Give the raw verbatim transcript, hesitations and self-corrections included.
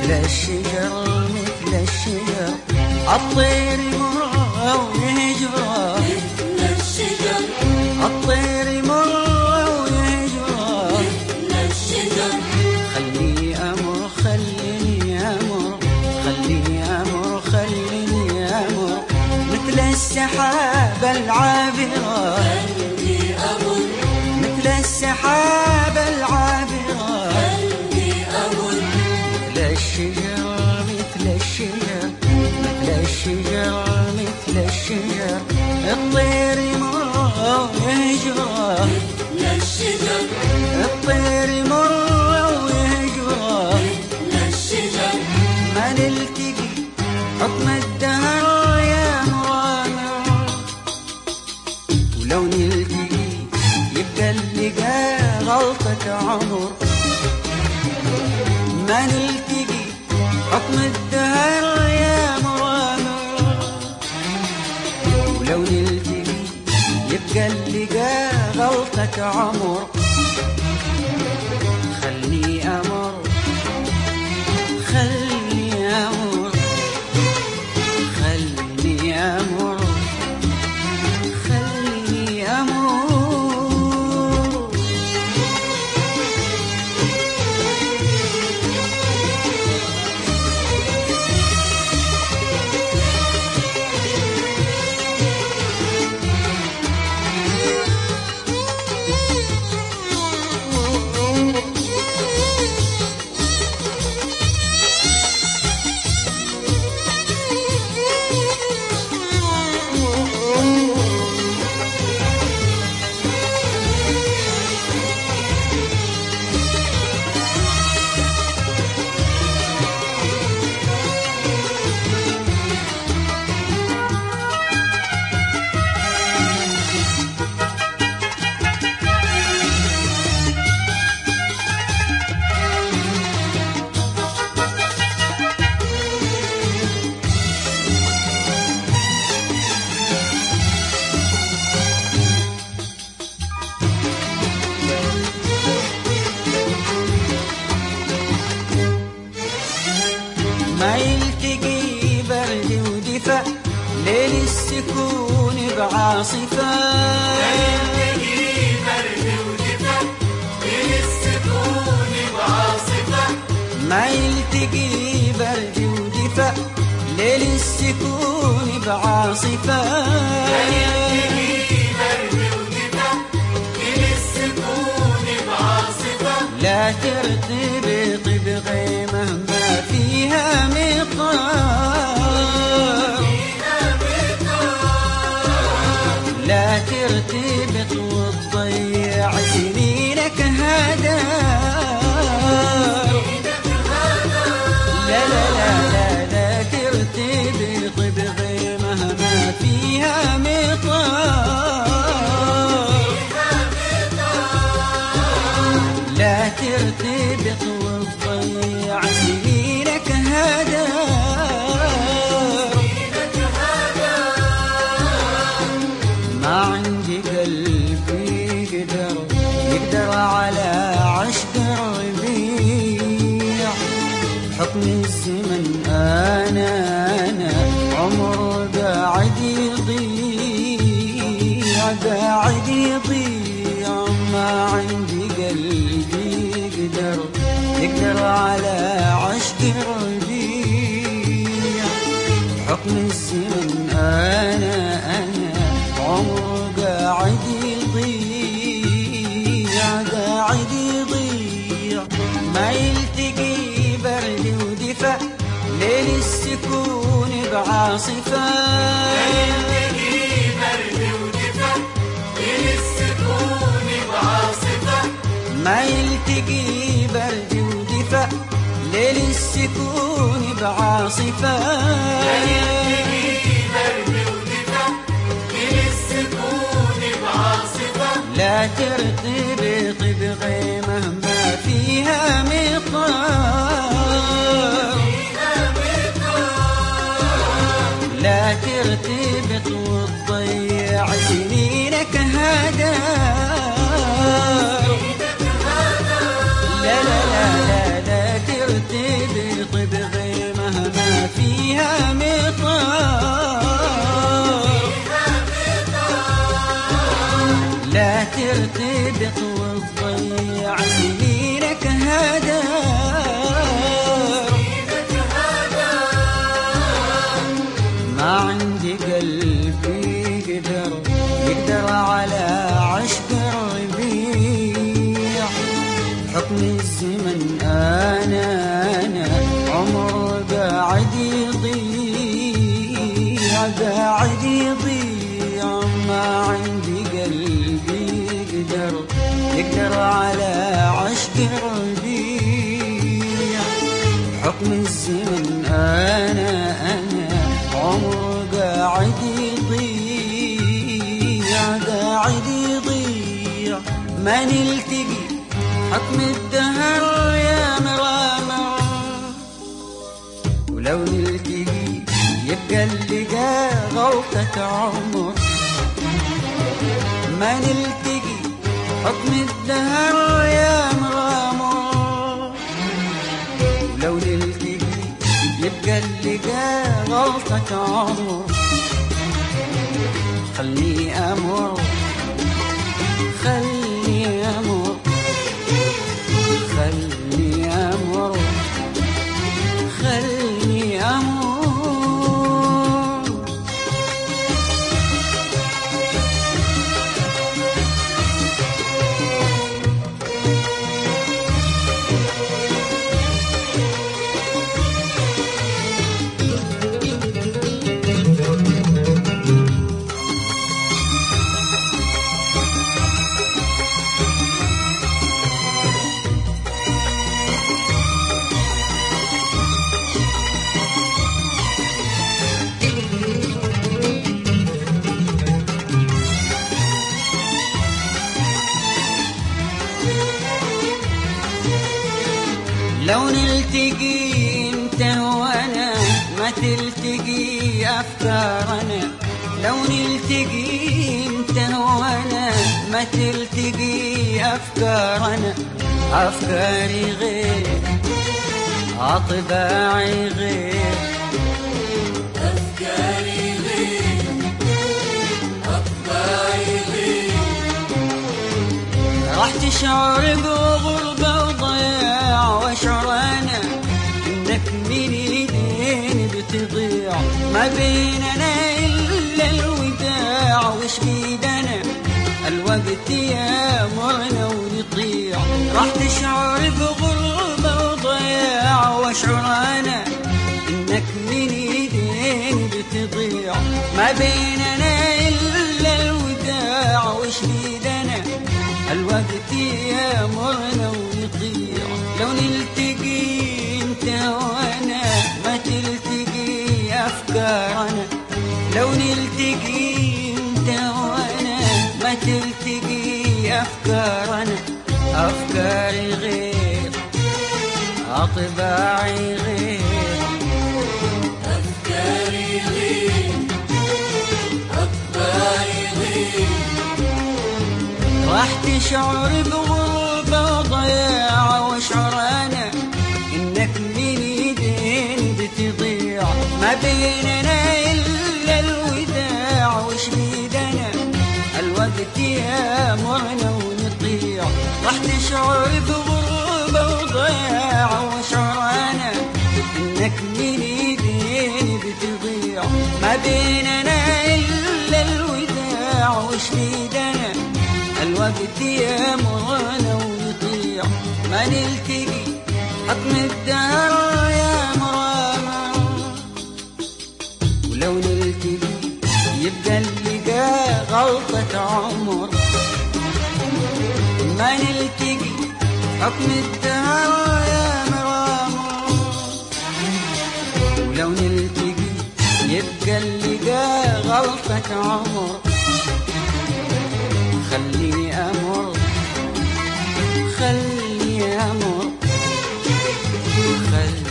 الشجر مثل الشجر الطير يمر ويهجره مثل الشجر الطير يمر ويهجره مثل الشجر خلني أمر خليني أمر خليني أمر خليني أمر مثل السحاب العابرة قلبي أمر مثل السحاب العابرة قلبي أمر مثل الشجر مثل الشجر مثل الشجر مثل الشجر الطير يمر ويهجره مثل الشجر الطير يمر ويهجره مثل الشجر ما نلتقي حكم الدهر يا مرامر ولو نلتقي يبقى اللقاء غلطة عمر ما نلتقي حكم الدهر يا مرامر ولو نلتقي يبقى اللقاء غلطة عمر خلني أمر خلني أمر خلني أمر خلني أمر ما يلتقي برد ودفا ليل السكون بعاصفة ما يلتقي برد ودفا ليل السكون بعاصفة ما يلتقي برد ودفا ليل السكون بعاصفة ما يلتقي برد ودفا ليل السكون بعاصفة لا ترتبط بغيمة ما فيها مطار لا ترتبط وتضيع سنينك هدار لا لا لا لا لا ترتبط بغيمة ما فيها مطار لا ترتبط وتضيع سنينك هدار ما عندي قلب يقدر يقدر على عشق الربيع حكم الزمن أنا أنا عمر قاعد يضيع قاعد يضيع ما عندي قلب يقدر يقدر على عشق الربيع حكم الزمن أنا أنا عمر قاعد يضيع قاعد يضيع ما يلتقي برد ودفا ليل السكون بعاصفة ما يلتقي برد ودفا ليل السكون بعاصفة ما يلتقي برد ودفا ليل السكون بعاصفة ما يلتقي برد ودفا ليل السكون بعاصفة لا ترتبط بغيمة ما فيها مطار لا ترتبط وتضيع سنينك هدار لا لا لا لا لا ترتبط بغيمة فيها مطار لا ترتبط وتضيع سنينك هدار ما عندي قلبي يقدر يقدر على عشق الربيع حكم الزمن أنا أنا عمر قاعد يضيع قاعد يضيع ما عندي قلبي يقدر يقدر على عشق الربيع حكم الزمن أنا أنا عمر قاعد يضيع قاعد يضيع ما نلتقي حكم الدهر يا مرامر ولو نلتقي يبقى اللقاء غلطة عمر ما نلتقي حكم الدهر يا مرامر ولو نلتقي يبقى اللقاء غلطة عمر خلني أمر خلني أمر خلني أمر خلني أمر لو نلتقي انت وانا ما تلتقي افكارنا لو نلتقي انت وانا ما تلتقي افكارنا افكاري غير اطباعي غير أفكاري غير أطباعي غير راح تشعر بغربة وضياع واشعر انا انك من ايدين بتضيع ما بيننا الا الوداع وش بيدنا الوقت يامرنا ونطيع راح تشعر بغربة وضياع واشعر انا انك من ايدين بتضيع ما بيننا الا الوداع وش بيدنا الوقت يامرنا ونطيع لو نلتقي انت وانا ما تلتقي افكارنا لو نلتقي انت وانا ما تلتقي افكارنا افكاري غير اطباعي غير أفكاري غير أطباعي غير راح تشعر بغربة وضياع واشعر انا انك من ايدين بتضيع ما بيننا الا الوداع وش بيدنا الوقت يامرنا ونطيع راح تشعر بغربة وضياع واشعر انا انك من ايدين بتضيع ما بيننا الا الوداع وش بيدنا الوقت يامرنا ونطيع ما نلتقي حكم الدهر يا مرامر ولو نلتقي يبقى اللقاء غلطة عمر ما نلتقي حكم الدهر يا مرامر ولو نلتقي يبقى اللقاء غلطة عمر خليني أمر خليني أمر خليني